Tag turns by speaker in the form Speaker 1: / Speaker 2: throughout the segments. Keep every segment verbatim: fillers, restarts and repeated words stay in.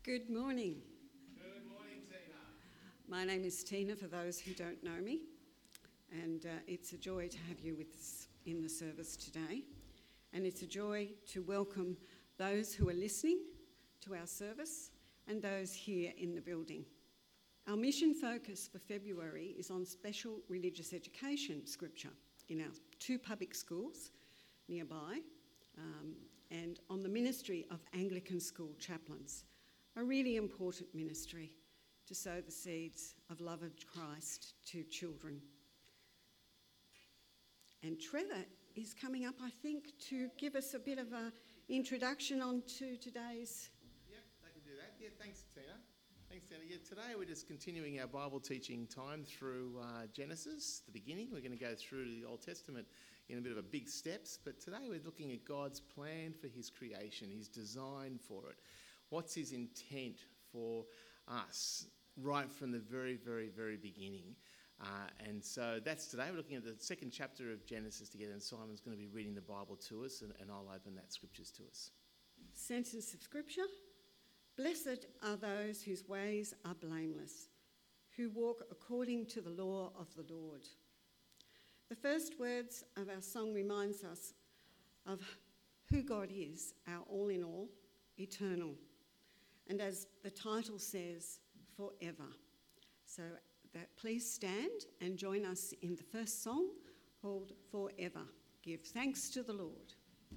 Speaker 1: Good morning.
Speaker 2: Good morning, Tina.
Speaker 1: My name is Tina, for those who don't know me, and uh, it's a joy to have you with us in the service today. And it's a joy to welcome those who are listening to our service and those here in the building. Our mission focus for February is on special religious education scripture in our two public schools nearby, um, and on the ministry of Anglican school chaplains, a really important ministry to sow the seeds of love of Christ to children. And Trevor is coming up, I think, to give us a bit of an introduction on to today's...
Speaker 2: Yep, they can do that. Yeah, thanks, Tina. Thanks, Tina. Yeah, today we're just continuing our Bible teaching time through uh, Genesis, the beginning. We're going to go through the Old Testament in a bit of a big steps, but today we're looking at God's plan for his creation, his design for it. What's his intent for us right from the very, very, very beginning? Uh, and so that's today. We're looking at the second chapter of Genesis together, and Simon's going to be reading the Bible to us, and, and I'll open that scriptures to us.
Speaker 1: Sentence of scripture. Blessed are those whose ways are blameless, who walk according to the law of the Lord. The first words of our song reminds us of who God is, our all in all, eternal. And as the title says, forever. So that please stand and join us in the first song called Forever. Give thanks to the Lord.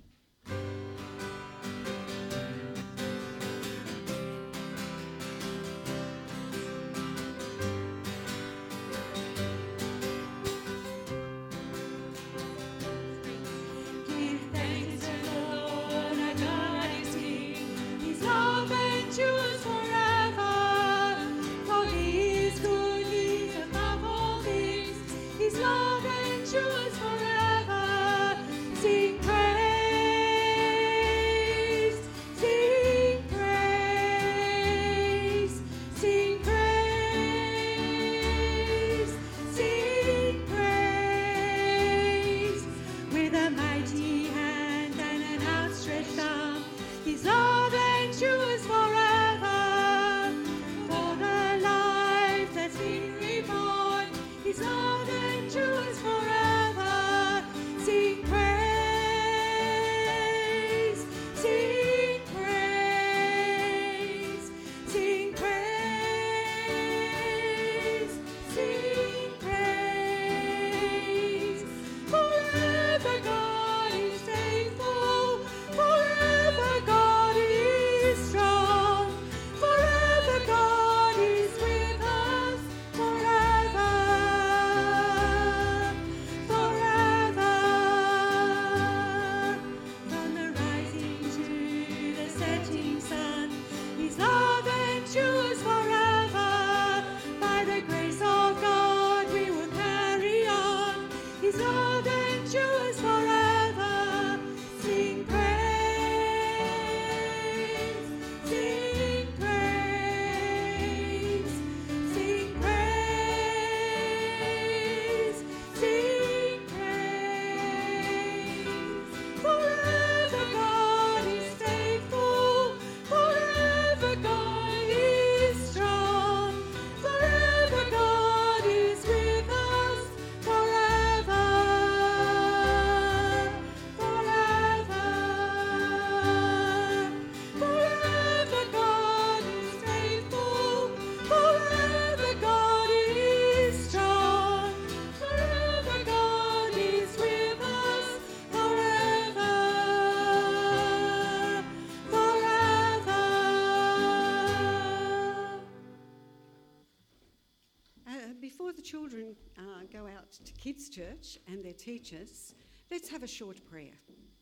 Speaker 1: Children uh, go out to Kids Church and their teachers, let's have a short prayer.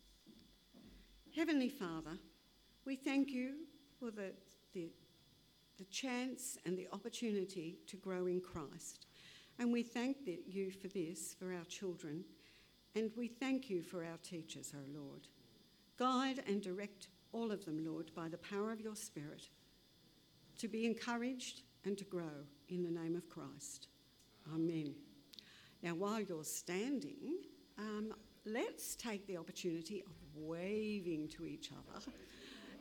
Speaker 1: Heavenly Father, we thank you for the, the, the chance and the opportunity to grow in Christ. And we thank the, you for this, for our children. And we thank you for our teachers, O Lord. Guide and direct all of them, Lord, by the power of your Spirit, to be encouraged and to grow in the name of Christ. Amen. Now, while you're standing, um, let's take the opportunity of waving to each other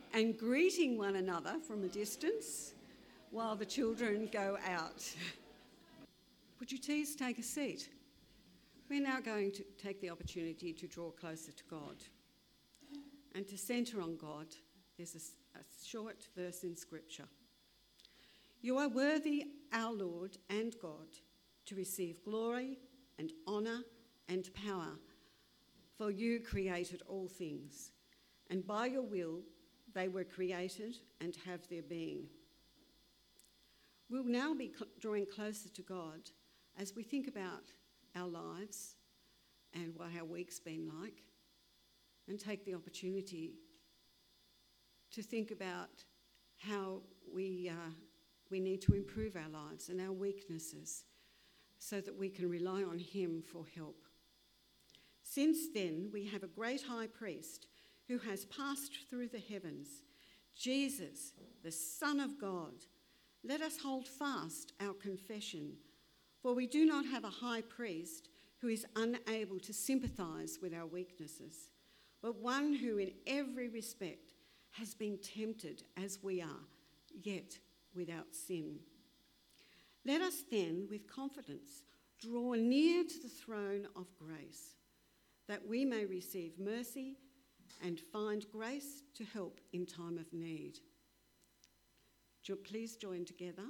Speaker 1: and greeting one another from a distance while the children go out. Would you please take a seat? We're now going to take the opportunity to draw closer to God and to centre on God. There's a, a short verse in Scripture. You are worthy, our Lord and God, to receive glory and honour and power, for you created all things, and by your will they were created and have their being. We'll now be cl- drawing closer to God as we think about our lives and what our week's been like, and take the opportunity to think about how we, uh, we need to improve our lives and our weaknesses so that we can rely on him for help. Since then, we have a great high priest who has passed through the heavens, Jesus, the Son of God. Let us hold fast our confession, for we do not have a high priest who is unable to sympathise with our weaknesses, but one who in every respect has been tempted as we are, yet without sin. Let us then, with confidence, draw near to the throne of grace, that we may receive mercy and find grace to help in time of need. Jo- Please join together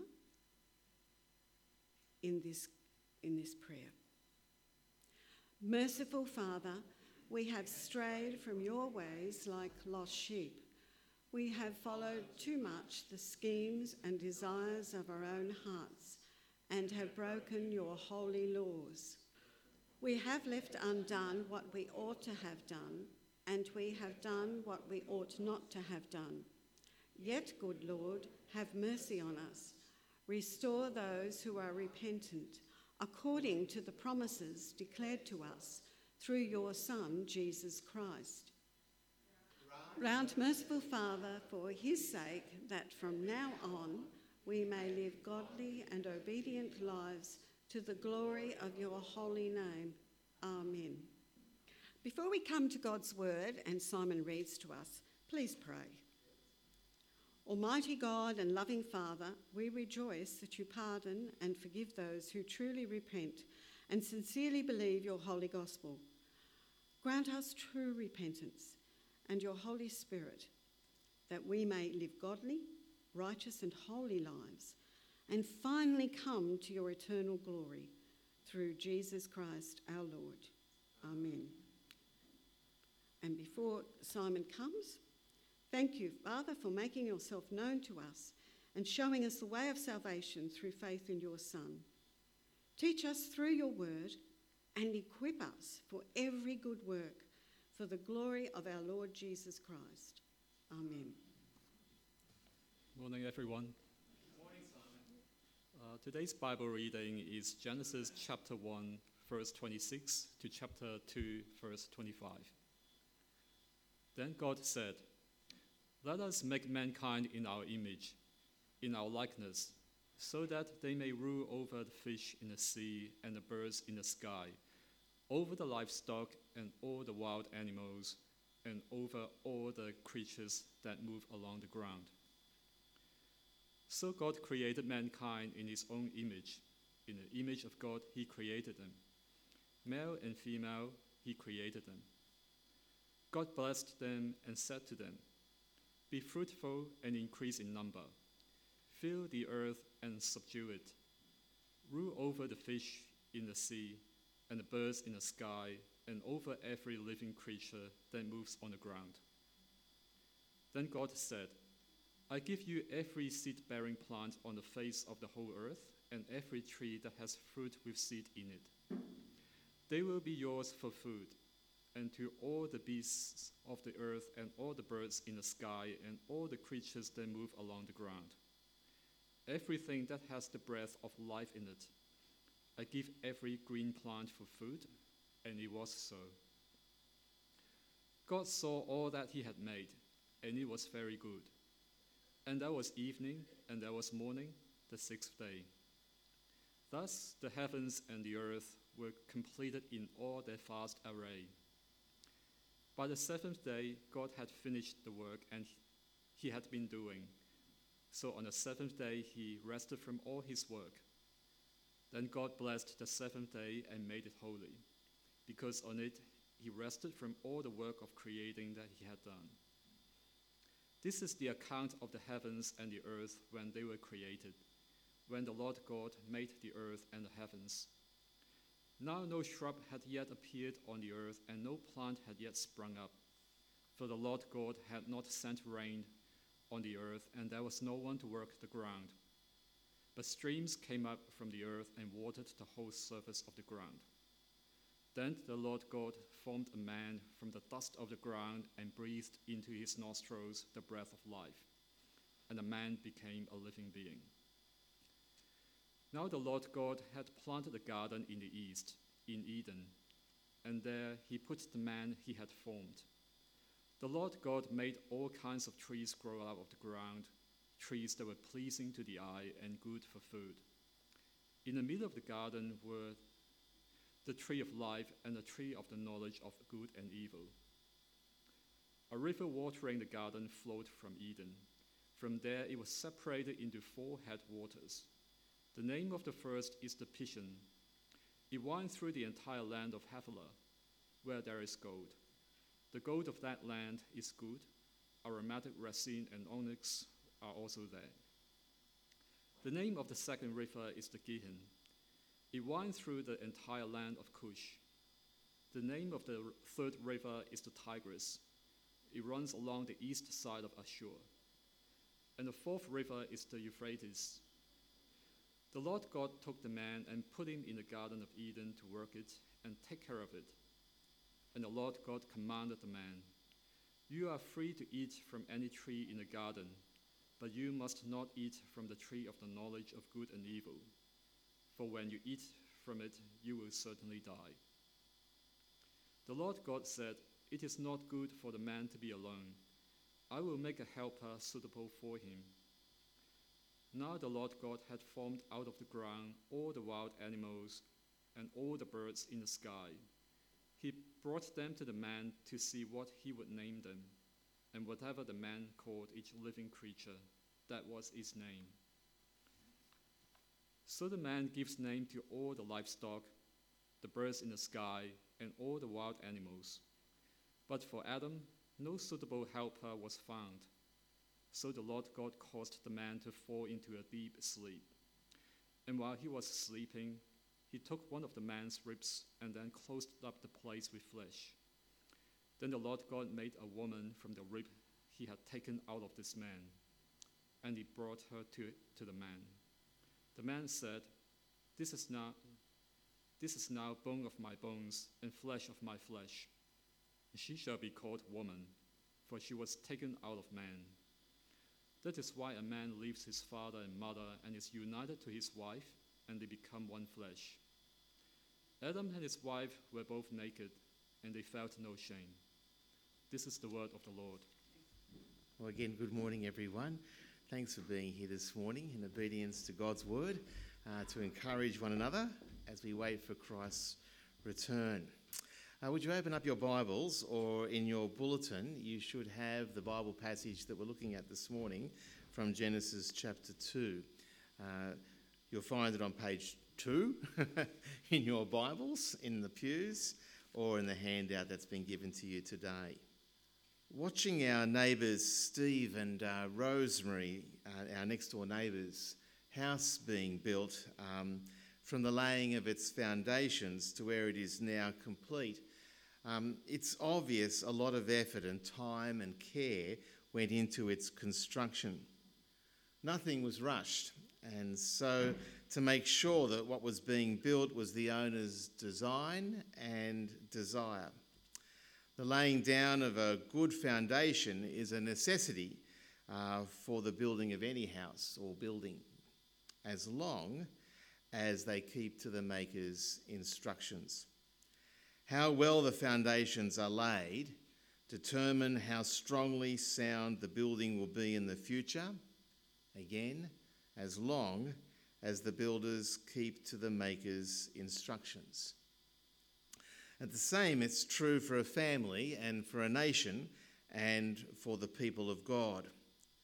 Speaker 1: in this, in this prayer. Merciful Father, we have strayed from your ways like lost sheep. We have followed too much the schemes and desires of our own hearts and have broken your holy laws. We have left undone what we ought to have done, and we have done what we ought not to have done. Yet, good Lord, have mercy on us. Restore those who are repentant, according to the promises declared to us through your Son, Jesus Christ. Grant, merciful Father, for his sake, that from now on we may live godly and obedient lives to the glory of your holy name. Amen. Before we come to God's word and Simon reads to us, please pray. Almighty God and loving Father, we rejoice that you pardon and forgive those who truly repent and sincerely believe your holy gospel. Grant us true repentance and your Holy Spirit, that we may live godly, righteous and holy lives, and finally come to your eternal glory through Jesus Christ our Lord. Amen. And before Simon comes, thank you, Father, for making yourself known to us and showing us the way of salvation through faith in your Son. Teach us through your word and equip us for every good work for the glory of our Lord Jesus Christ. Amen.
Speaker 3: Morning, everyone.
Speaker 2: Morning, Simon.
Speaker 3: Uh, today's Bible reading is Genesis chapter one, verse twenty-six to chapter two, verse twenty-five. Then God said, "Let us make mankind in our image, in our likeness, so that they may rule over the fish in the sea and the birds in the sky, over the livestock and all the wild animals, and over all the creatures that move along the ground." So God created mankind in his own image. In the image of God, he created them. Male and female, he created them. God blessed them and said to them, "Be fruitful and increase in number. Fill the earth and subdue it. Rule over the fish in the sea and the birds in the sky, and over every living creature that moves on the ground." Then God said, "I give you every seed-bearing plant on the face of the whole earth, and every tree that has fruit with seed in it. They will be yours for food, and to all the beasts of the earth, and all the birds in the sky, and all the creatures that move along the ground. Everything that has the breath of life in it. I give every green plant for food," and it was so. God saw all that he had made, and it was very good. And there was evening, and there was morning, the sixth day. Thus the heavens and the earth were completed in all their vast array. By the seventh day, God had finished the work, and he had been doing. So on the seventh day he rested from all his work. Then God blessed the seventh day and made it holy, because on it he rested from all the work of creating that he had done. This is the account of the heavens and the earth when they were created, when the Lord God made the earth and the heavens. Now no shrub had yet appeared on the earth, and no plant had yet sprung up, for the Lord God had not sent rain on the earth, and there was no one to work the ground. But streams came up from the earth and watered the whole surface of the ground. Then the Lord God formed a man from the dust of the ground and breathed into his nostrils the breath of life, and the man became a living being. Now the Lord God had planted a garden in the east, in Eden, and there he put the man he had formed. The Lord God made all kinds of trees grow out of the ground, trees that were pleasing to the eye and good for food. In the middle of the garden were the tree of life and the tree of the knowledge of good and evil. A river watering the garden flowed from Eden. From there it was separated into four headwaters. The name of the first is the Pishon. It winds through the entire land of Havilah, where there is gold. The gold of that land is good. Aromatic resin and onyx are also there. The name of the second river is the Gihon. It winds through the entire land of Cush. The name of the third river is the Tigris. It runs along the east side of Ashur. And the fourth river is the Euphrates. The Lord God took the man and put him in the Garden of Eden to work it and take care of it. And the Lord God commanded the man, "You are free to eat from any tree in the garden, but you must not eat from the tree of the knowledge of good and evil. For when you eat from it, you will certainly die." The Lord God said, "It is not good for the man to be alone. I will make a helper suitable for him." Now the Lord God had formed out of the ground all the wild animals and all the birds in the sky. He brought them to the man to see what he would name them, and whatever the man called each living creature, that was its name. So the man gives name to all the livestock, the birds in the sky, and all the wild animals. But for Adam, no suitable helper was found. So the Lord God caused the man to fall into a deep sleep. And while he was sleeping, he took one of the man's ribs and then closed up the place with flesh. Then the Lord God made a woman from the rib he had taken out of this man, and he brought her to, to the man. The man said, This is now, this is now bone of my bones and flesh of my flesh. She shall be called woman, for she was taken out of man. That is why a man leaves his father and mother and is united to his wife, and they become one flesh. Adam and his wife were both naked, and they felt no shame. This is the word of the Lord.
Speaker 2: Well, again, good morning, everyone. Thanks for being here this morning in obedience to God's word, uh, to encourage one another as we wait for Christ's return. Uh, would you open up your Bibles, or in your bulletin, you should have the Bible passage that we're looking at this morning from Genesis chapter two. Uh, you'll find it on page two in your Bibles, in the pews, or in the handout that's been given to you today. Watching our neighbours Steve and uh, Rosemary, uh, our next door neighbours, house being built, um, from the laying of its foundations to where it is now complete, um, it's obvious a lot of effort and time and care went into its construction. Nothing was rushed, and so to make sure that what was being built was the owner's design and desire. The laying down of a good foundation is a necessity uh, for the building of any house or building, as long as they keep to the maker's instructions. How well the foundations are laid determine how strongly sound the building will be in the future, again, as long as the builders keep to the maker's instructions. And the same, it's true for a family and for a nation and for the people of God.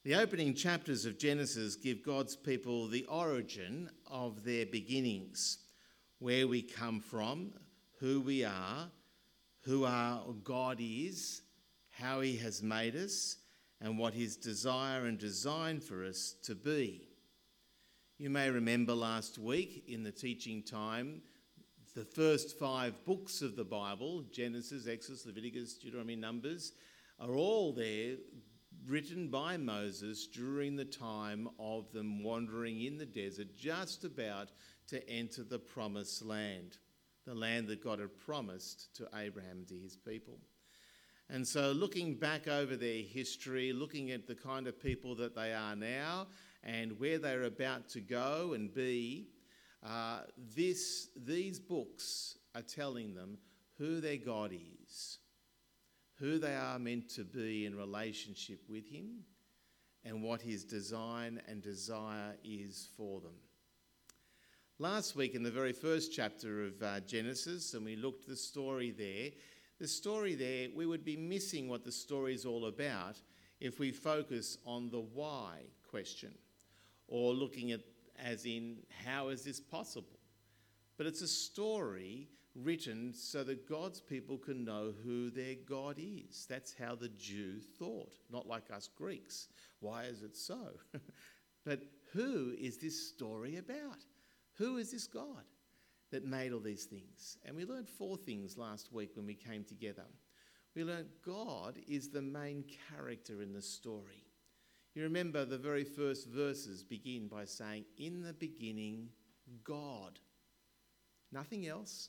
Speaker 2: The opening chapters of Genesis give God's people the origin of their beginnings, where we come from, who we are, who our God is, how he has made us, and what his desire and design for us to be. You may remember last week in the teaching time, the first five books of the Bible, Genesis, Exodus, Leviticus, Deuteronomy, Numbers, are all there written by Moses during the time of them wandering in the desert, just about to enter the promised land, the land that God had promised to Abraham and to his people. And so looking back over their history, looking at the kind of people that they are now and where they're about to go and be, uh, this, these books are telling them who their God is, who they are meant to be in relationship with him, and what his design and desire is for them. Last week in the very first chapter of uh, Genesis, and we looked at the story there, the story there, we would be missing what the story is all about if we focus on the why question, or looking at as in, how is this possible? But it's a story written so that God's people can know who their God is. That's how the Jew thought, not like us Greeks. Why is it so? But who is this story about? Who is this God that made all these things? And we learned four things last week when we came together. We learned God is the main character in the story. You remember the very first verses begin by saying, in the beginning, God. Nothing else.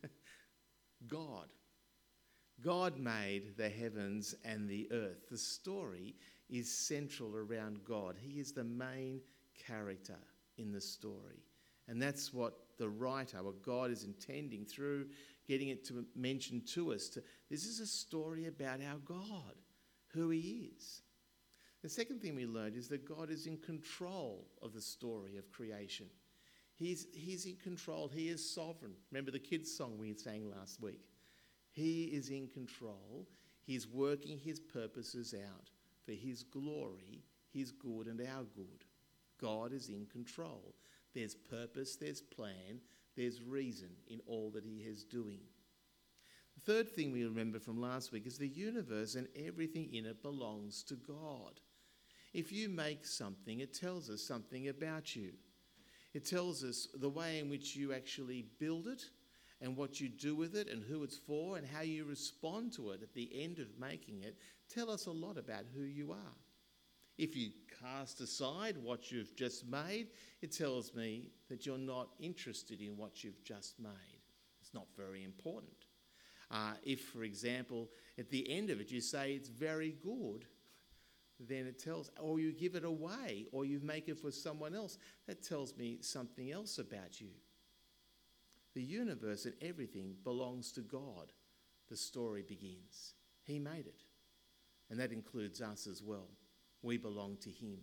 Speaker 2: God. God made the heavens and the earth. The story is central around God. He is the main character in the story. And that's what the writer, what God is intending through getting it to mention to us. To, this is a story about our God, who he is. The second thing we learned is that God is in control of the story of creation. He's, he's in control. He is sovereign. Remember the kids' song we sang last week? He is in control. He's working his purposes out for his glory, his good and our good. God is in control. There's purpose, there's plan, there's reason in all that he is doing. The third thing we remember from last week is the universe and everything in it belongs to God. If you make something, it tells us something about you. It tells us the way in which you actually build it and what you do with it and who it's for and how you respond to it at the end of making it. Tell us a lot about who you are. If you cast aside what you've just made, it tells me that you're not interested in what you've just made. It's not very important. Uh, if, for example, at the end of it you say it's very good, then it tells, or you give it away, or you make it for someone else, that tells me something else about you. The universe and everything belongs to God. The story begins. He made it. And that includes us as well. We belong to him.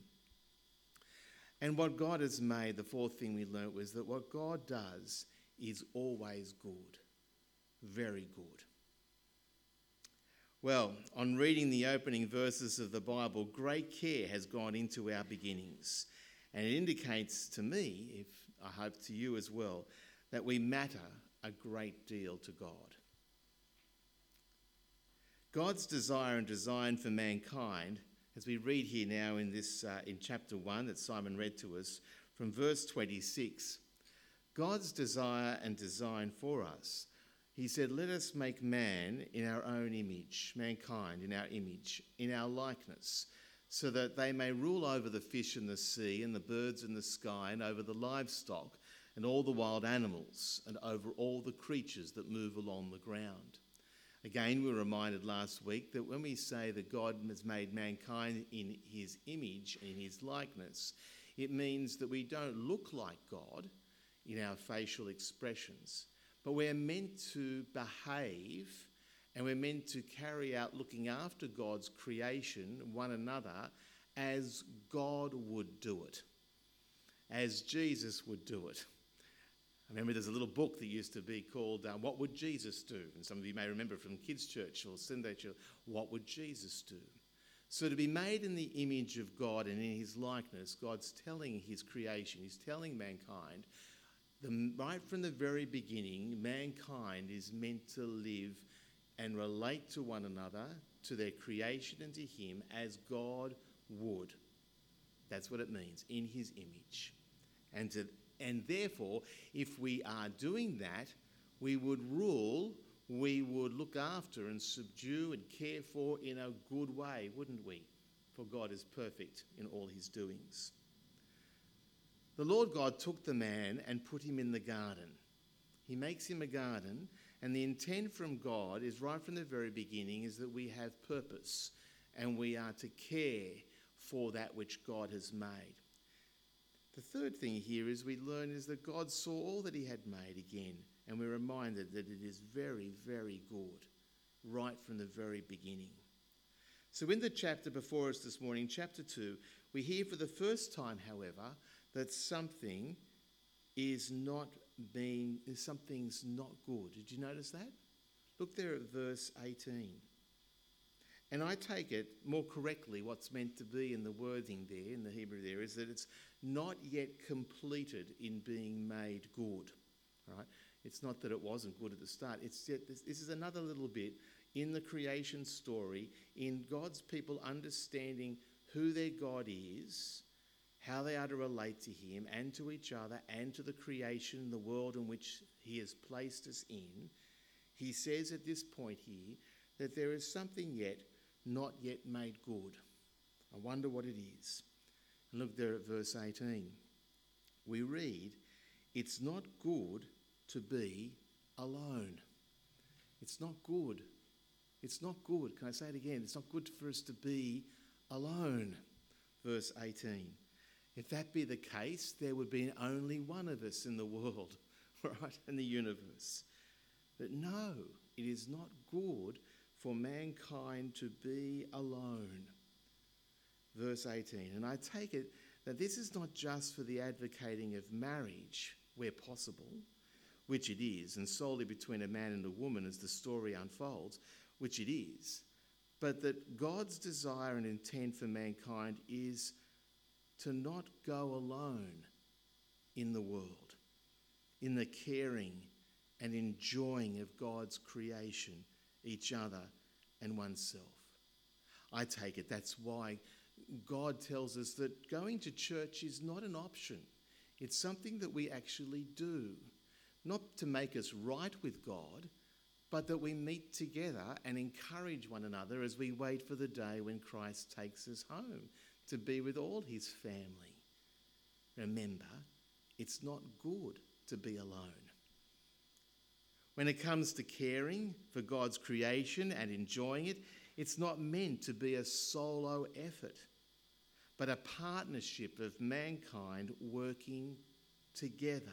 Speaker 2: And what God has made, the fourth thing we learnt was that what God does is always good. Very good. Well, on reading the opening verses of the Bible, great care has gone into our beginnings. And it indicates to me, if I hope to you as well, that we matter a great deal to God. God's desire and design for mankind, as we read here now in this uh, in chapter one that Simon read to us, from verse twenty-six, God's desire and design for us. He said, let us make man in our own image, mankind in our image, in our likeness, so that they may rule over the fish in the sea and the birds in the sky and over the livestock and all the wild animals and over all the creatures that move along the ground. Again, we were reminded last week that when we say that God has made mankind in his image and in his likeness, it means that we don't look like God in our facial expressions, but we're meant to behave and we're meant to carry out looking after God's creation, one another, as God would do it, as Jesus would do it. I remember there's a little book that used to be called uh, What Would Jesus Do? And some of you may remember from kids' church or Sunday church, What Would Jesus Do? So to be made in the image of God and in his likeness, God's telling his creation, he's telling mankind, the, right from the very beginning, mankind is meant to live and relate to one another, to their creation and to him as God would. That's what it means, in his image. And, to, and therefore, if we are doing that, we would rule, we would look after and subdue and care for in a good way, wouldn't we? For God is perfect in all his doings. The Lord God took the man and put him in the garden. He makes him a garden, and the intent from God is right from the very beginning is that we have purpose and we are to care for that which God has made. The third thing here is we learn is that God saw all that he had made again, and we're reminded that it is very, very good, right from the very beginning. So in the chapter before us this morning, chapter two, we hear for the first time, however, that something is not being, something's not good. Did you notice that? Look there at verse eighteen. And I take it more correctly, what's meant to be in the wording there, in the Hebrew there, is that it's not yet completed in being made good. Right? It's not that it wasn't good at the start. It's yet, this, this is another little bit in the creation story, in God's people understanding who their God is, how they are to relate to him and to each other and to the creation, the world in which he has placed us in. He says at this point here that there is something yet not yet made good. I wonder what it is. And look there at verse eighteen. We read, it's not good to be alone. It's not good. It's not good. Can I say it again? It's not good for us to be alone. Verse eighteen. If that be the case, there would be only one of us in the world, right, in the universe. But no, it is not good for mankind to be alone. Verse eighteen, and I take it that this is not just for the advocating of marriage, where possible, which it is, and solely between a man and a woman as the story unfolds, which it is, but that God's desire and intent for mankind is to not go alone in the world, in the caring and enjoying of God's creation, each other and oneself. I take it that's why God tells us that going to church is not an option. It's something that we actually do, not to make us right with God, but that we meet together and encourage one another as we wait for the day when Christ takes us home to be with all his family. Remember, it's not good to be alone. When it comes to caring for God's creation and enjoying it, it's not meant to be a solo effort, but a partnership of mankind working together.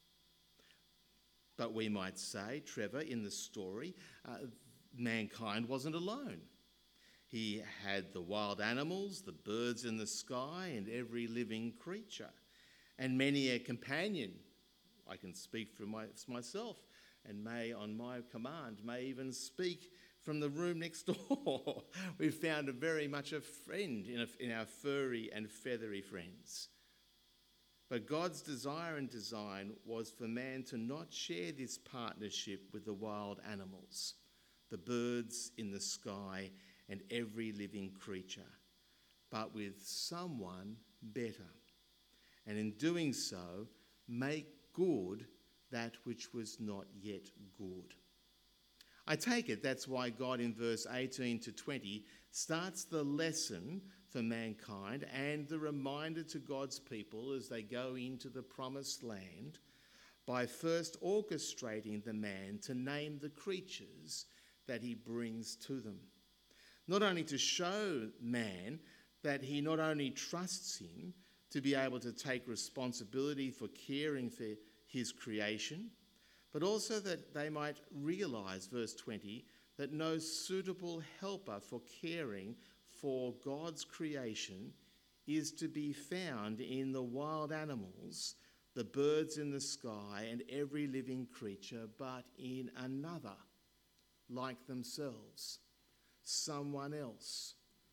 Speaker 2: But we might say, Trevor, in the story, uh, mankind wasn't alone. He had the wild animals, the birds in the sky, and every living creature, and many a companion. I can speak for my, myself, and may, on my command, may even speak from the room next door. We've found a very much a friend in, a, in our furry and feathery friends. But God's desire and design was for man to not share this partnership with the wild animals, the birds in the sky, and every living creature, but with someone better. And in doing so, make good that which was not yet good. I take it that's why God in verse eighteen to twenty starts the lesson for mankind and the reminder to God's people as they go into the promised land by first orchestrating the man to name the creatures that he brings to them. Not only to show man that he not only trusts him to be able to take responsibility for caring for his creation, but also that they might realise, verse twenty, that no suitable helper for caring for God's creation is to be found in the wild animals, the birds in the sky, and every living creature, but in another, like themselves, someone else.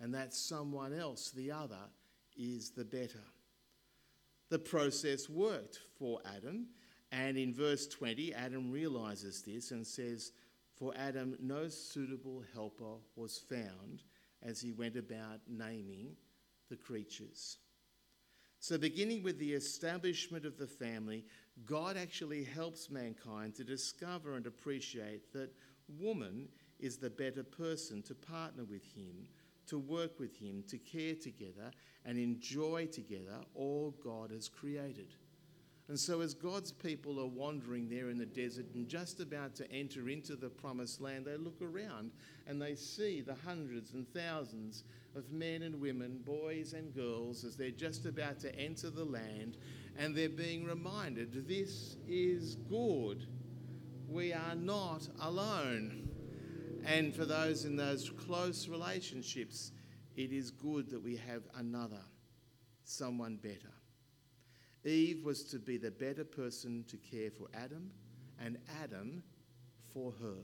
Speaker 2: and that someone else, the other, is the better. The process worked for Adam, and in verse twenty, Adam realises this and says, "For Adam no suitable helper was found as he went about naming the creatures." So beginning with the establishment of the family, God actually helps mankind to discover and appreciate that woman is the better person to partner with him, to work with him, to care together and enjoy together all God has created. And so as God's people are wandering there in the desert and just about to enter into the promised land, they look around and they see the hundreds and thousands of men and women, boys and girls, as they're just about to enter the land, and they're being reminded, this is good. We are not alone. And for those in those close relationships, it is good that we have another, someone better. Eve was to be the better person to care for Adam, and Adam for her.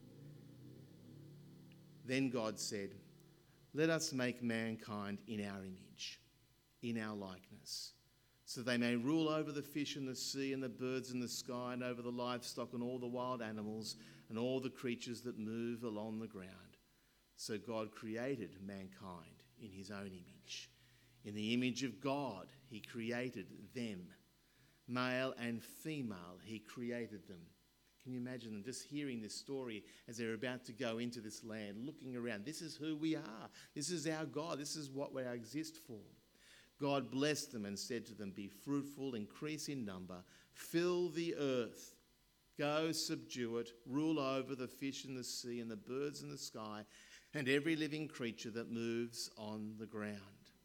Speaker 2: Then God said, "Let us make mankind in our image, in our likeness, so they may rule over the fish in the sea and the birds in the sky and over the livestock and all the wild animals and all the creatures that move along the ground." So God created mankind in his own image. In the image of God, he created them. Male and female, he created them. Can you imagine them just hearing this story as they're about to go into this land, looking around? This is who we are. This is our God. This is what we exist for. God blessed them and said to them, "Be fruitful, increase in number, fill the earth. Go, subdue it, rule over the fish in the sea and the birds in the sky and every living creature that moves on the ground."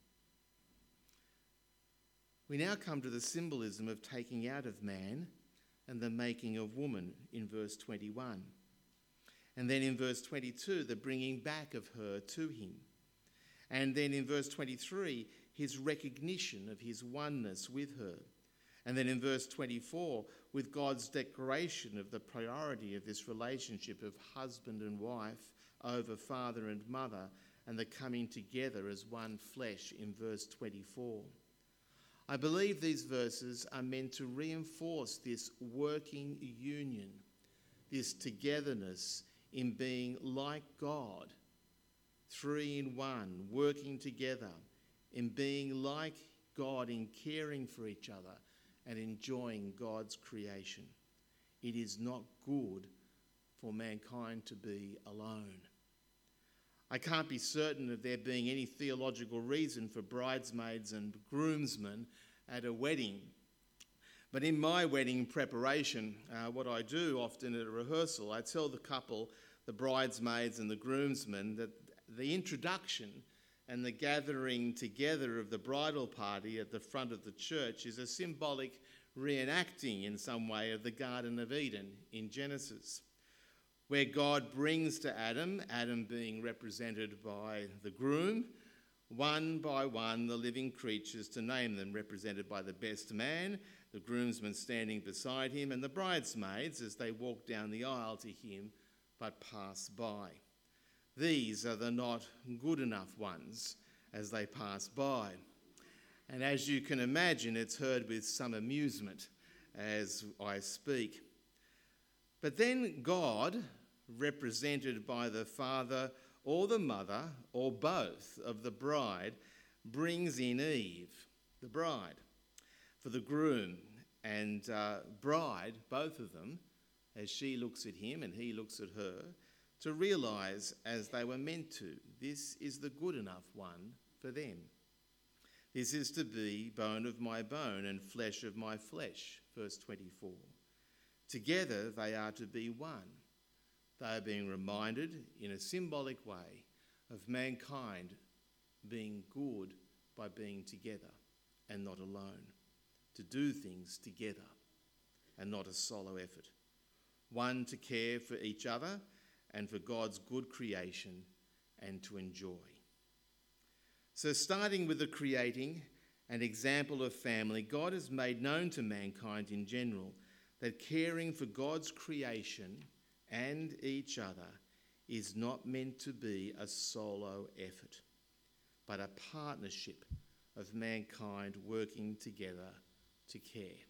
Speaker 2: We now come to the symbolism of taking out of man and the making of woman in verse twenty-one. And then in verse twenty-two, the bringing back of her to him. And then in verse twenty-three, his recognition of his oneness with her. And then in verse twenty-four, with God's declaration of the priority of this relationship of husband and wife over father and mother, and the coming together as one flesh in verse twenty-four. I believe these verses are meant to reinforce this working union, this togetherness in being like God, three in one, working together, in being like God in caring for each other and enjoying God's creation. It is not good for mankind to be alone. I can't be certain of there being any theological reason for bridesmaids and groomsmen at a wedding. But in my wedding preparation, uh, what I do often at a rehearsal, I tell the couple, the bridesmaids and the groomsmen, that the introduction and the gathering together of the bridal party at the front of the church is a symbolic reenacting in some way of the Garden of Eden in Genesis, where God brings to Adam, Adam being represented by the groom, one by one the living creatures, to name them, represented by the best man, the groomsmen standing beside him, and the bridesmaids as they walk down the aisle to him but pass by. These are the not good enough ones as they pass by. And as you can imagine, it's heard with some amusement as I speak. But then God, represented by the father or the mother or both of the bride, brings in Eve, the bride, for the groom and uh, bride, both of them, as she looks at him and he looks at her, to realise, as they were meant to, this is the good enough one for them. This is to be bone of my bone and flesh of my flesh, verse twenty-four. Together they are to be one. They are being reminded in a symbolic way of mankind being good by being together and not alone, to do things together and not a solo effort. One to care for each other and for God's good creation and to enjoy. So starting with the creating and example of family, God has made known to mankind in general that caring for God's creation and each other is not meant to be a solo effort. but a partnership of mankind working together to care.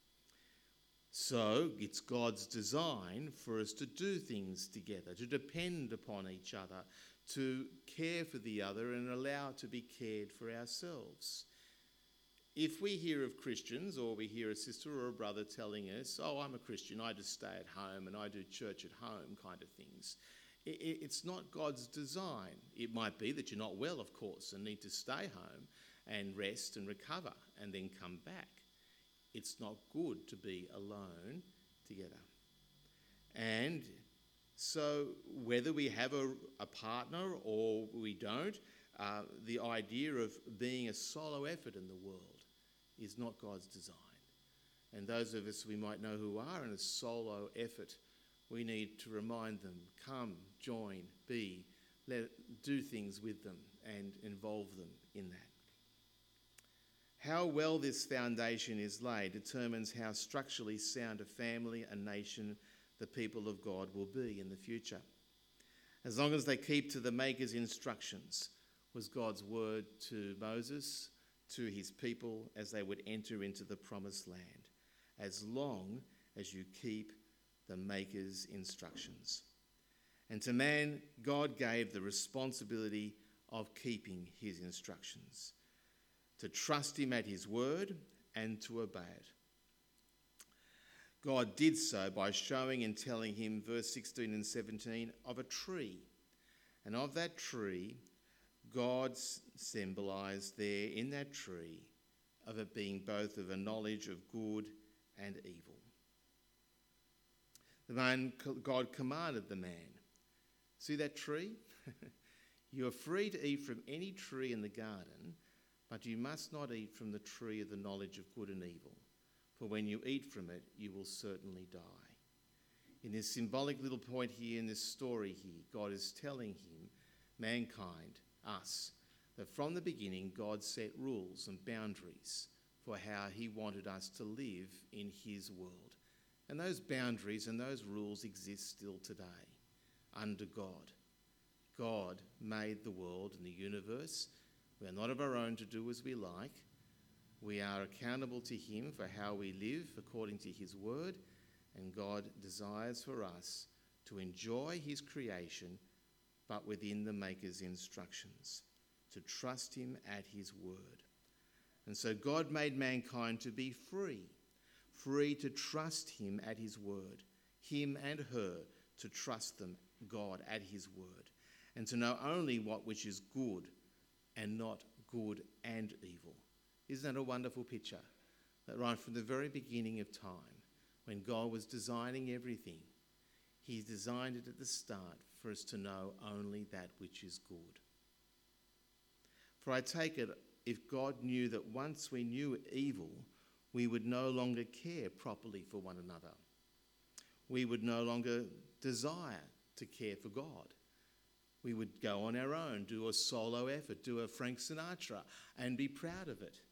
Speaker 2: So it's God's design for us to do things together, to depend upon each other, to care for the other and allow to be cared for ourselves. If we hear of Christians, or we hear a sister or a brother telling us, oh, I'm a Christian, I just stay at home and I do church at home kind of things, it's not God's design. It might be that you're not well, of course, and need to stay home and rest and recover and then come back. It's not good to be alone together. And so whether we have a, a partner or we don't, uh, the idea of being a solo effort in the world is not God's design. And those of us we might know who are in a solo effort, we need to remind them, come, join, be, let, do things with them and involve them in that. How well this foundation is laid determines how structurally sound a family, a nation, the people of God will be in the future. As long as they keep to the Maker's instructions, was God's word to Moses, to his people as they would enter into the promised land. As long as you keep the Maker's instructions. And to man, God gave the responsibility of keeping his instructions, to trust him at his word and to obey it. God did so by showing and telling him, verse sixteen and seventeen, of a tree. And of that tree, God symbolised there in that tree of it being both of a knowledge of good and evil. The man, God commanded the man, see that tree? You are free to eat from any tree in the garden, but you must not eat from the tree of the knowledge of good and evil, for when you eat from it, you will certainly die. In this symbolic little point here in this story here, God is telling him, mankind, us, that from the beginning God set rules and boundaries for how he wanted us to live in his world. And those boundaries and those rules exist still today under God. God made the world and the universe. We are not of our own to do as we like. We are accountable to him for how we live according to his word, and God desires for us to enjoy his creation, but within the Maker's instructions, to trust him at his word. And so God made mankind to be free, free to trust him at his word, him and her to trust them, God, at his word, and to know only what which is good and not good and evil. Isn't that a wonderful picture? That right from the very beginning of time, when God was designing everything, he designed it at the start for us to know only that which is good. For I take it, if God knew that once we knew evil, we would no longer care properly for one another. We would no longer desire to care for God. We would go on our own, do a solo effort, do a Frank Sinatra, and be proud of it.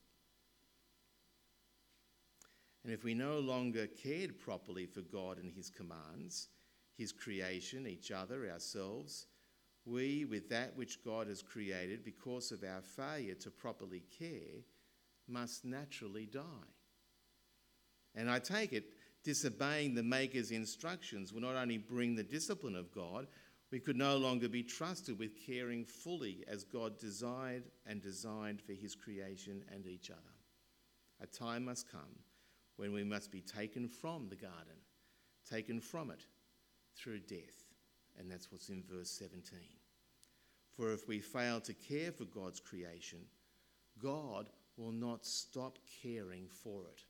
Speaker 2: And if we no longer cared properly for God and his commands, his creation, each other, ourselves, we, with that which God has created, because of our failure to properly care, must naturally die. And I take it, disobeying the Maker's instructions will not only bring the discipline of God, we could no longer be trusted with caring fully as God desired and designed for his creation and each other. A time must come when we must be taken from the garden, taken from it through death. And that's what's in verse seventeen. For if we fail to care for God's creation, God will not stop caring for it.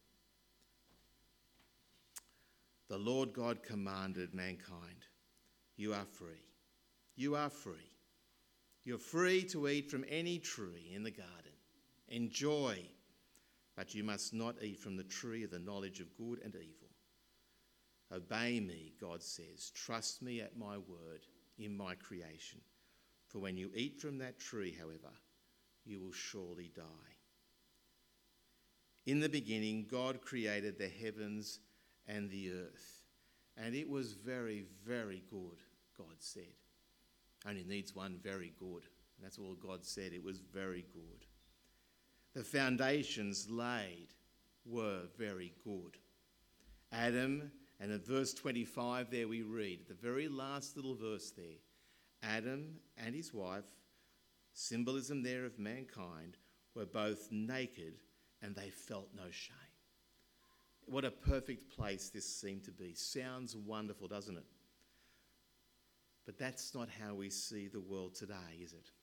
Speaker 2: The Lord God commanded mankind, you are free. You are free. You're free to eat from any tree in the garden. Enjoy. But you must not eat from the tree of the knowledge of good and evil. Obey me, God says. Trust me at my word in my creation. For when you eat from that tree, however, you will surely die. In the beginning, God created the heavens and the earth. And it was very, very good, God said. Only needs one very good And that's all God said. It was very good. The foundations laid were very good. Adam, and at verse twenty-five there we read, the very last little verse there, Adam and his wife, symbolism there of mankind, were both naked and they felt no shame. What a perfect place this seemed to be. Sounds wonderful, doesn't it? But that's not how we see the world today, is it?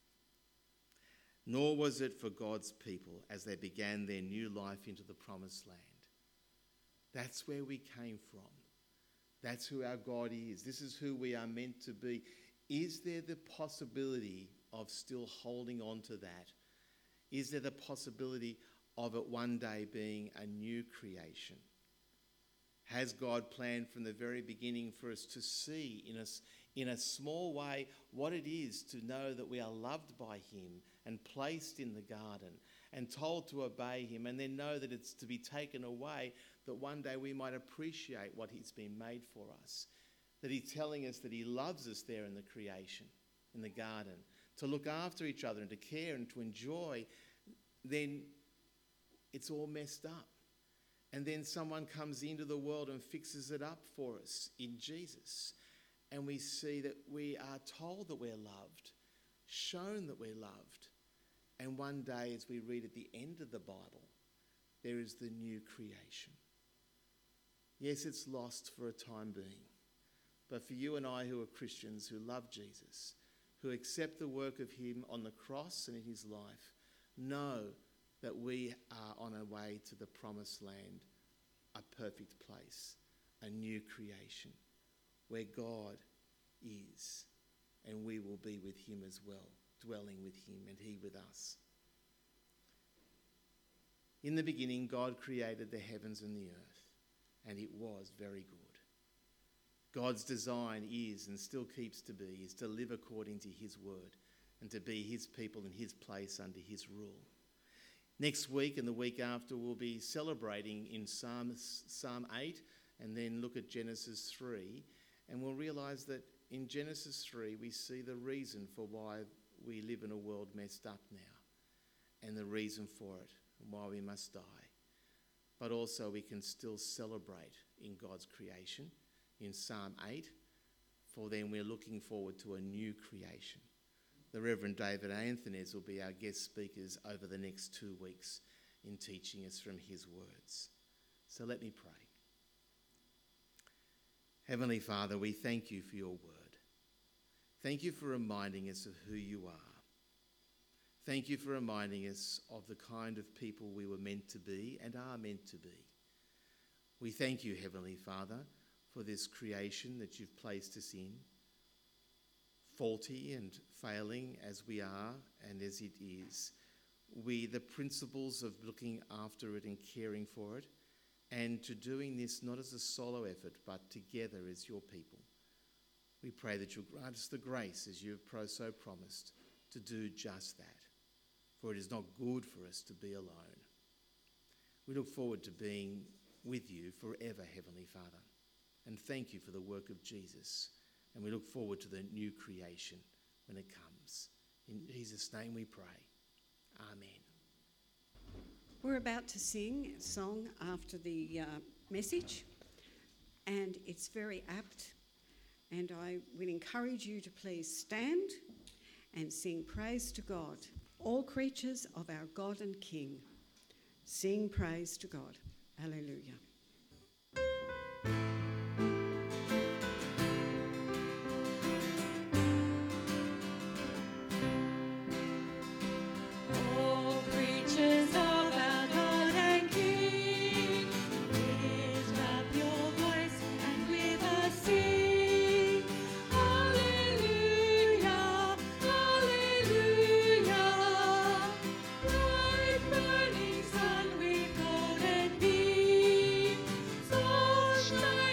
Speaker 2: Nor was it for God's people as they began their new life into the promised land. That's where we came from. That's who our God is. This is who we are meant to be. Is there the possibility of still holding on to that? Is there the possibility of it one day being a new creation? Has God planned from the very beginning for us to see in us, in a small way, what it is to know that we are loved by him and placed in the garden and told to obey him, and then know that it's to be taken away, that one day we might appreciate what he's been made for us, that he's telling us that he loves us there in the creation, in the garden, to look after each other and to care and to enjoy. Then it's all messed up. And then someone comes into the world and fixes it up for us in Jesus. And we see that we are told that we're loved, shown that we're loved. And one day, as we read at the end of the Bible, there is the new creation. Yes, it's lost for a time being. But for you and I who are Christians, who love Jesus, who accept the work of him on the cross and in his life, know that we are on our way to the promised land, a perfect place, a new creation, where God is, and we will be with him as well, dwelling with him and he with us. In the beginning, God created the heavens and the earth, and it was very good. God's design is, and still keeps to be, is to live according to his word and to be his people in his place under his rule. Next week and the week after, we'll be celebrating in Psalm, Psalm eight, and then look at Genesis three, and we'll realise that in Genesis three we see the reason for why we live in a world messed up now, and the reason for it, and why we must die. But also we can still celebrate in God's creation in Psalm eight, for then we're looking forward to a new creation. The Reverend David Anthonez will be our guest speakers over the next two weeks in teaching us from his words. So let me pray. Heavenly Father, we thank you for your word. Thank you for reminding us of who you are. Thank you for reminding us of the kind of people we were meant to be and are meant to be. We thank you, Heavenly Father, for this creation that you've placed us in, faulty and failing as we are and as it is. We, the principles of looking after it and caring for it, and to doing this not as a solo effort, but together as your people. We pray that you'll grant us the grace, as you have so promised, to do just that. For it is not good for us to be alone. We look forward to being with you forever, Heavenly Father. And thank you for the work of Jesus. And we look forward to the new creation when it comes. In Jesus' name we pray. Amen.
Speaker 1: We're about to sing a song after the uh, message, and it's very apt. And I would encourage you to please stand and sing praise to God, all creatures of our God and King. Sing praise to God. Hallelujah.
Speaker 4: Burning sun, we golden beam, so shine.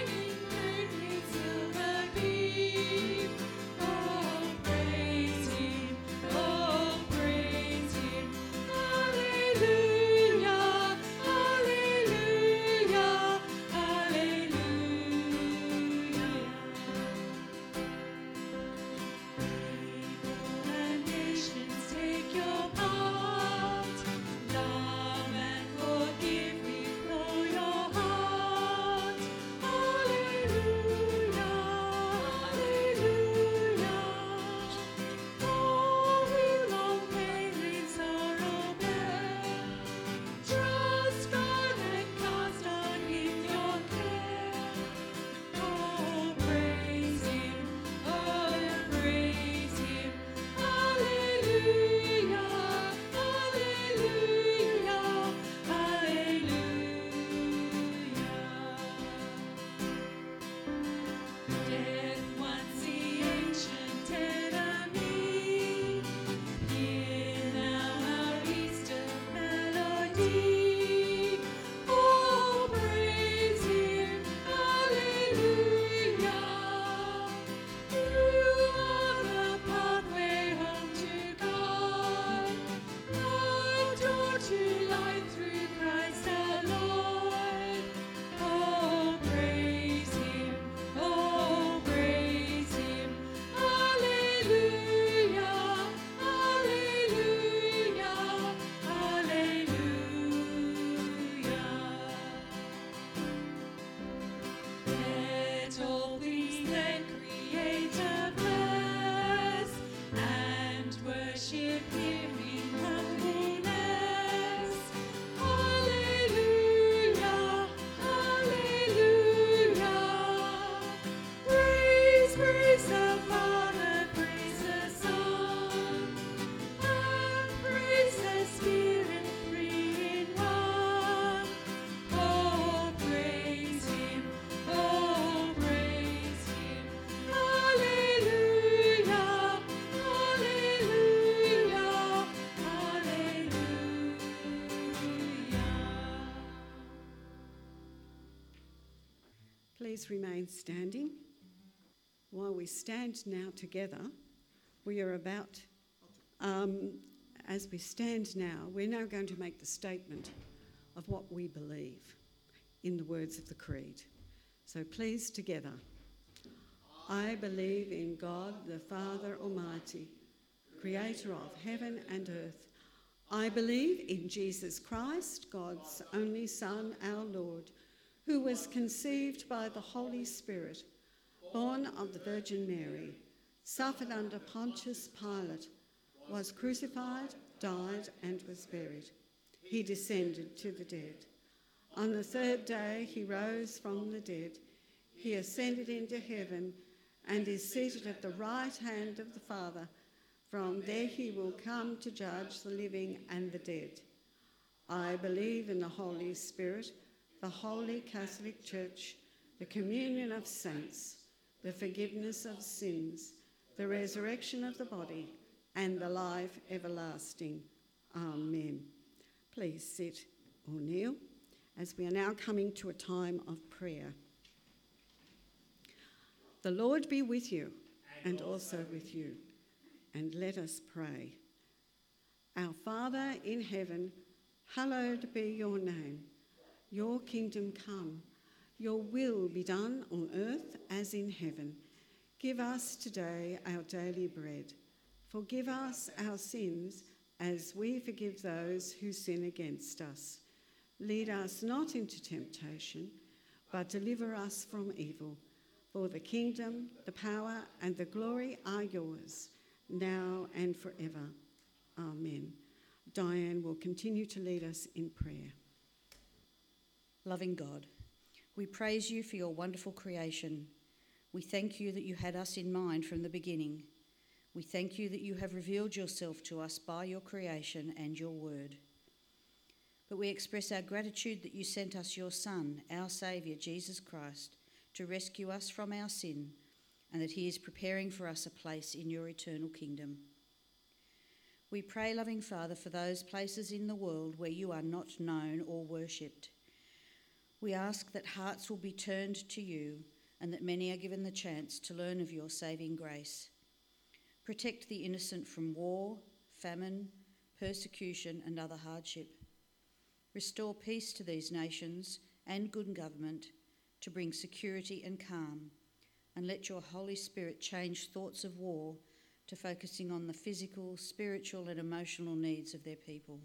Speaker 1: please remain standing. While we stand now together, we are about, um, as we stand now, we're now going to make the statement of what we believe in the words of the Creed. So please, together. I believe in God, the Father Almighty, creator of heaven and earth. I believe in Jesus Christ, God's only Son, our Lord, who was conceived by the Holy Spirit, born of the Virgin Mary, suffered under Pontius Pilate, was crucified, died, and was buried. He descended to the dead. On the third day he rose from the dead. He ascended into heaven and is seated at the right hand of the Father. From there he will come to judge the living and the dead. I believe in the Holy Spirit, the Holy Catholic Church, the communion of saints, the forgiveness of sins, the resurrection of the body, and the life everlasting. Amen. Please sit or kneel as we are now coming to a time of prayer. The Lord be with you and also with you. And let us pray. Our Father in heaven, hallowed be your name. Your kingdom come. Your will be done on earth as in heaven. Give us today our daily bread. Forgive us our sins as we forgive those who sin against us. Lead us not into temptation, but deliver us from evil. For the kingdom, the power, and the glory are yours, now and forever. Amen. Diane will continue to lead us in prayer.
Speaker 4: Loving God, we praise you for your wonderful creation. We thank you that you had us in mind from the beginning. We thank you that you have revealed yourself to us by your creation and your word. But we express our gratitude that you sent us your Son, our Saviour, Jesus Christ, to rescue us from our sin, and that he is preparing for us a place in your eternal kingdom. We pray, loving Father, for those places in the world where you are not known or worshipped. We ask that hearts will be turned to you and that many are given the chance to learn of your saving grace. Protect the innocent from war, famine, persecution and other hardship. Restore peace to these nations and good government to bring security and calm, and let your Holy Spirit change thoughts of war to focusing on the physical, spiritual and emotional needs of their people.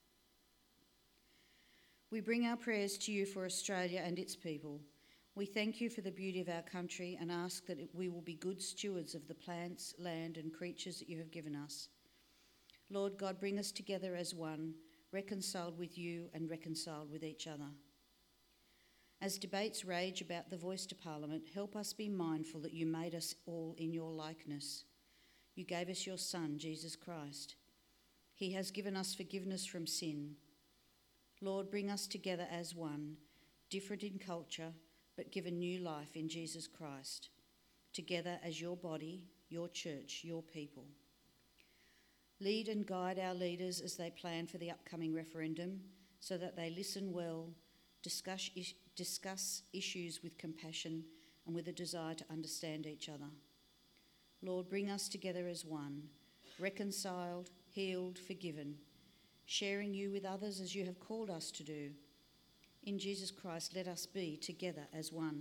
Speaker 4: We bring our prayers to you for Australia and its people. We thank you for the beauty of our country and ask that we will be good stewards of the plants, land and creatures that you have given us. Lord God, bring us together as one, reconciled with you and reconciled with each other. As debates rage about the voice to Parliament, help us be mindful that you made us all in your likeness. You gave us your Son, Jesus Christ. He has given us forgiveness from sin. Lord, bring us together as one, different in culture, but given new life in Jesus Christ, together as your body, your church, your people. Lead and guide our leaders as they plan for the upcoming referendum, so that they listen well, discuss, discuss issues with compassion and with a desire to understand each other. Lord, bring us together as one, reconciled, healed, forgiven, sharing you with others as you have called us to do. In Jesus Christ, let us be together as one.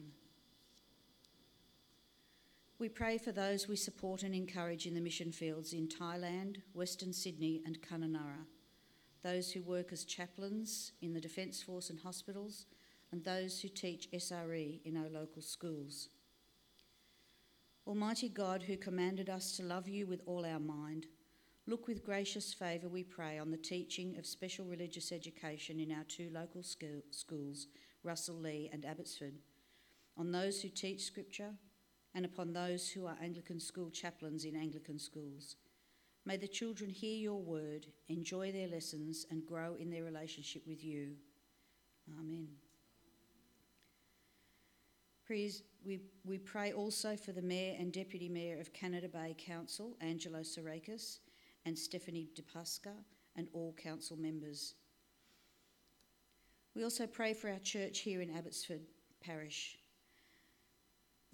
Speaker 4: We pray for those we support and encourage in the mission fields in Thailand, Western Sydney and Kununurra, those who work as chaplains in the Defence Force and hospitals, and those who teach S R E in our local schools. Almighty God, who commanded us to love you with all our mind, look with gracious favour, we pray, on the teaching of special religious education in our two local school, schools, Russell Lea and Abbotsford, on those who teach Scripture, and upon those who are Anglican school chaplains in Anglican schools. May the children hear your word, enjoy their lessons, and grow in their relationship with you. Amen. Please, we, we pray also for the Mayor and Deputy Mayor of Canada Bay Council, Angelo Sarakis, and Stephanie DePasca, and all council members. We also pray for our church here in Abbotsford Parish.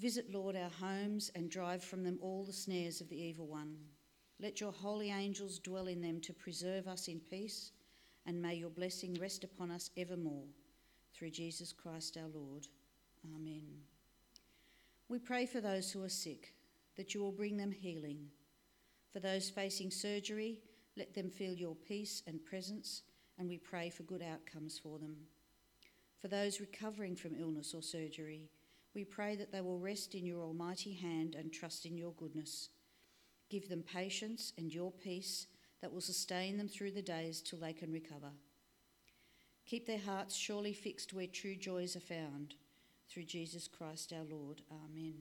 Speaker 4: Visit, Lord, our homes and drive from them all the snares of the evil one. Let your holy angels dwell in them to preserve us in peace, and may your blessing rest upon us evermore. Through Jesus Christ our Lord. Amen. We pray for those who are sick, that you will bring them healing. For those facing surgery, let them feel your peace and presence, and we pray for good outcomes for them. For those recovering from illness or surgery, we pray that they will rest in your almighty hand and trust in your goodness. Give them patience and your peace that will sustain them through the days till they can recover. Keep their hearts surely fixed where true joys are found. Through Jesus Christ our Lord. Amen.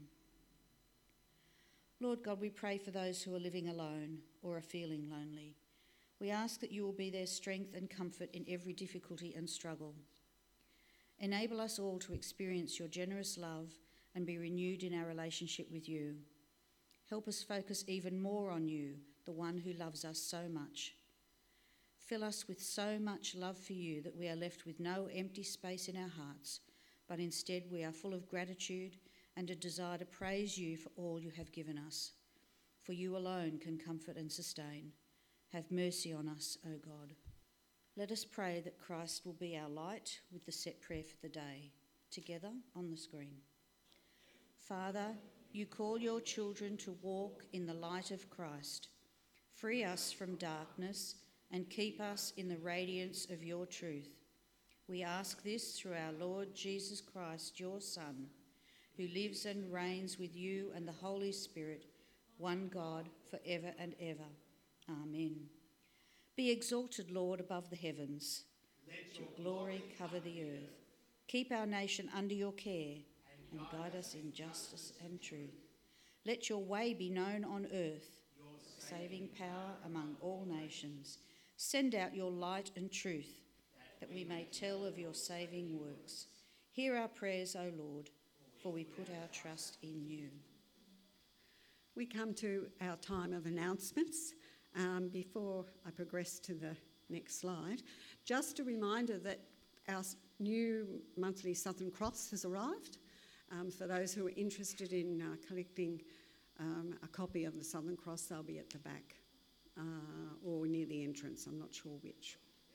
Speaker 4: Lord God, we pray for those who are living alone or are feeling lonely. We ask that you will be their strength and comfort in every difficulty and struggle. Enable us all to experience your generous love and be renewed in our relationship with you. Help us focus even more on you, the one who loves us so much. Fill us with so much love for you that we are left with no empty space in our hearts, but instead we are full of gratitude and a desire to praise you for all you have given us. For you alone can comfort and sustain. Have mercy on us, O God. Let us pray that Christ will be our light with the set prayer for the day, together on the screen. Father, you call your children to walk in the light of Christ. Free us from darkness and keep us in the radiance of your truth. We ask this through our Lord Jesus Christ, your Son, who lives and reigns with you and the Holy Spirit, one God, forever and ever. Amen. Be exalted, Lord, above the heavens. Let your glory cover the earth. Keep our nation under your care and guide us in justice and truth. Let your way be known on earth, saving power among all nations. Send out your light and truth, that we may tell of your saving works. Hear our prayers, O Lord, for we put our trust in you.
Speaker 1: We come to our time of announcements. Um, before I progress to the next slide, just a reminder that our new monthly Southern Cross has arrived. Um, for those who are interested in uh, collecting um, a copy of the Southern Cross, they'll be at the back uh, or near the entrance, I'm not sure which.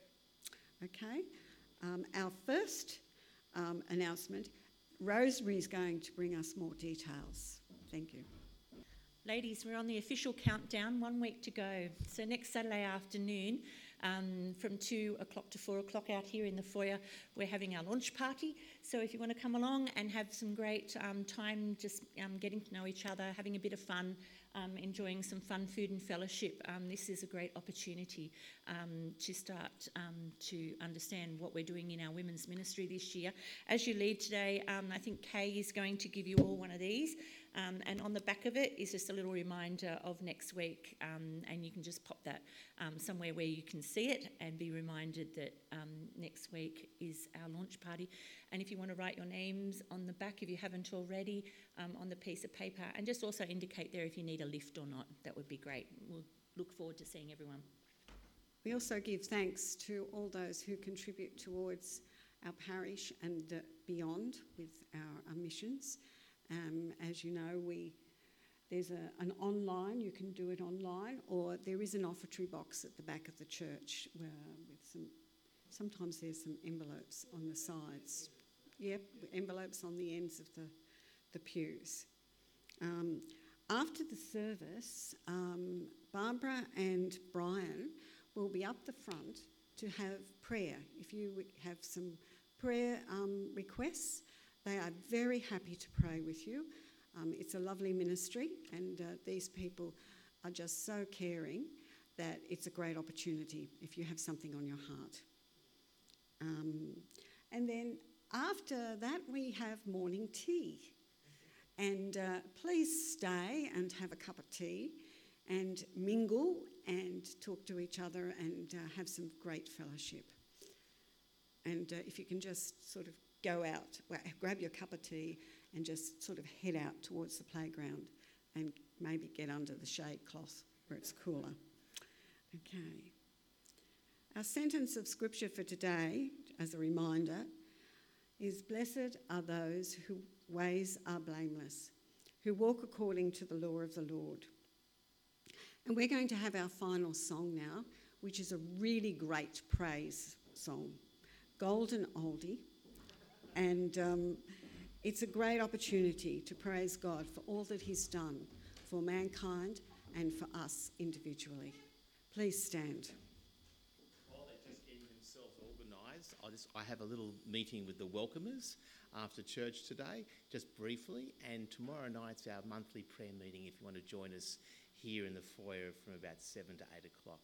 Speaker 1: Okay, um, our first um, announcement, Rosemary is going to bring us more details. Thank you.
Speaker 5: Ladies, we're on the official countdown, one week to go. So next Saturday afternoon, um, from two o'clock to four o'clock out here in the foyer, we're having our launch party. So if you want to come along and have some great um, time just um, getting to know each other, having a bit of fun, um, enjoying some fun food and fellowship, um, this is a great opportunity um, to start um, to understand what we're doing in our women's ministry this year. As you leave today, um, I think Kay is going to give you all one of these. Um, and on the back of it is just a little reminder of next week, um, and you can just pop that um, somewhere where you can see it and be reminded that um, next week is our launch party. And if you want to write your names on the back, if you haven't already, um, on the piece of paper, and just also indicate there if you need a lift or not, that would be great. We'll look forward to seeing everyone.
Speaker 1: We also give thanks to all those who contribute towards our parish and uh, beyond with our, our missions. Um, as you know, we there's a, an online, you can do it online, or there is an offertory box at the back of the church where, with some, sometimes there's some envelopes on the sides. Yep, envelopes on the ends of the, the pews. Um, after the service, um, Barbara and Brian will be up the front to have prayer. If you have some prayer um, requests, they are very happy to pray with you. Um, it's a lovely ministry, and uh, these people are just so caring that it's a great opportunity if you have something on your heart. Um, and then after that, we have morning tea. And uh, please stay and have a cup of tea and mingle and talk to each other and uh, have some great fellowship. And uh, if you can just sort of go out, well, grab your cup of tea and just sort of head out towards the playground and maybe get under the shade cloth where it's cooler. Okay. Our sentence of scripture for today, as a reminder, is blessed are those whose ways are blameless, who walk according to the law of the Lord. And we're going to have our final song now, which is a really great praise song, Golden Oldie. And um, it's a great opportunity to praise God for all that he's done for mankind and for us individually. Please stand.
Speaker 2: While they're just getting themselves organised, I just I have a little meeting with the welcomers after church today, just briefly, and tomorrow night's our monthly prayer meeting if you want to join us here in the foyer from about seven to eight o'clock.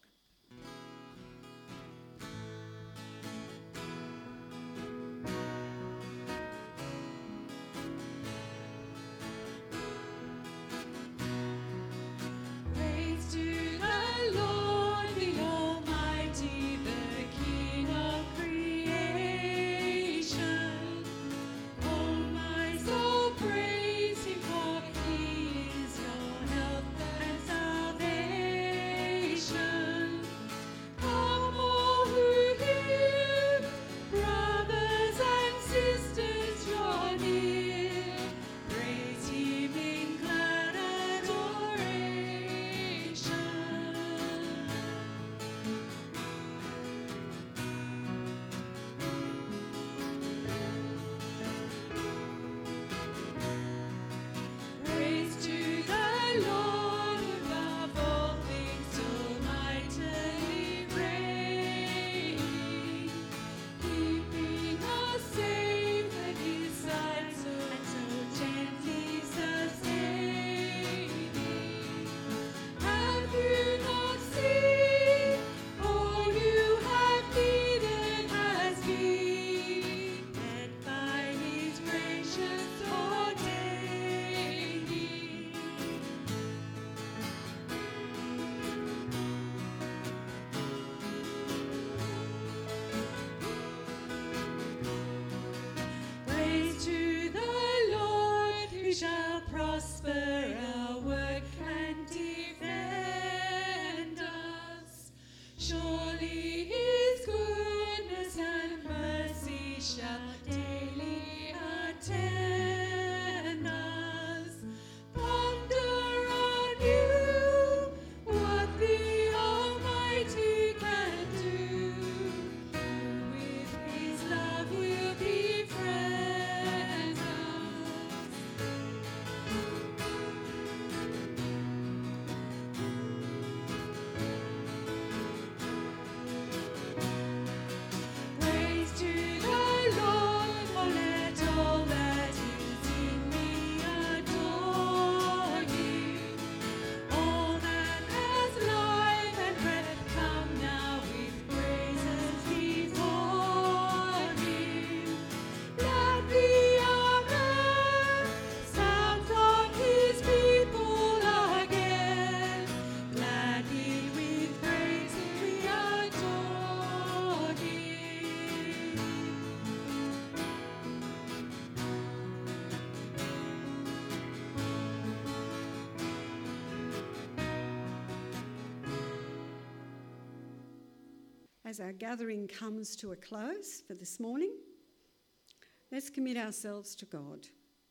Speaker 1: As our gathering comes to a close for this morning, let's commit ourselves to God.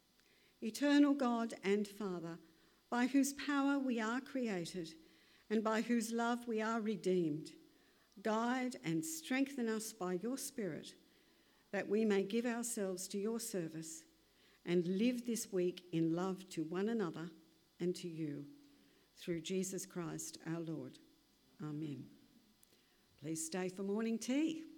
Speaker 1: Eternal God and Father, by whose power we are created and by whose love we are redeemed, guide and strengthen us by your Spirit, that we may give ourselves to your service and live this week in love to one another and to you, through Jesus Christ our Lord. Amen. Please stay for morning tea.